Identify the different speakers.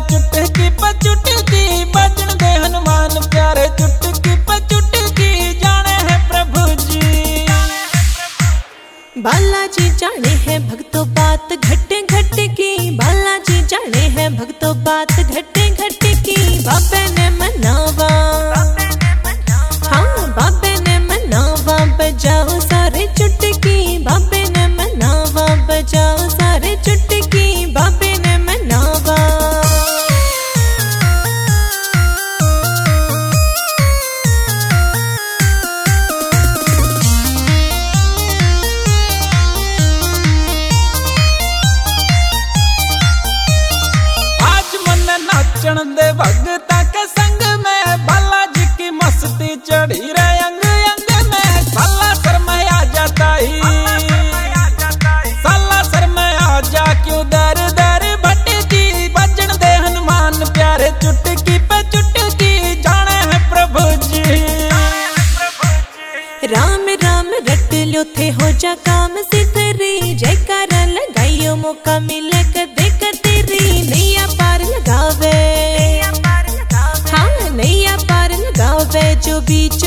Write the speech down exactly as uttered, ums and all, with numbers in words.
Speaker 1: चुटकी पे चुटकी बजन दे हनुमान प्यारे चुटकी पे चुटकी जाने है प्रभु जी।
Speaker 2: बालाजी जाने है भक्तों बात घटे घटे की, बालाजी जाने है भक्तों बात घटे घटे की। बाबे ने मनावा, हाँ बाबे ने मनावा बजाओ सारे चुटकी, बाबे ने मनावा बजाओ सारे चुटकी, बाबे ने मनावा।
Speaker 1: नाचन दे भगता के संग में बालाजी की मस्ती चढ़ी रे अंग अंग में। साला सर में आ जाता ही, साला सर में आ जा क्यों दर दर भटकी। बजन दे हनुमान प्यारे चुटकी पे चुटकी जाने है प्रभु जी।
Speaker 2: राम राम रट लो थे हो जा काम सिद्धरी, जयकारा लगाइयो मौका मिले कदे कतेरी। नैया पार लगावे, हाँ नैया पार लगावे जो बीच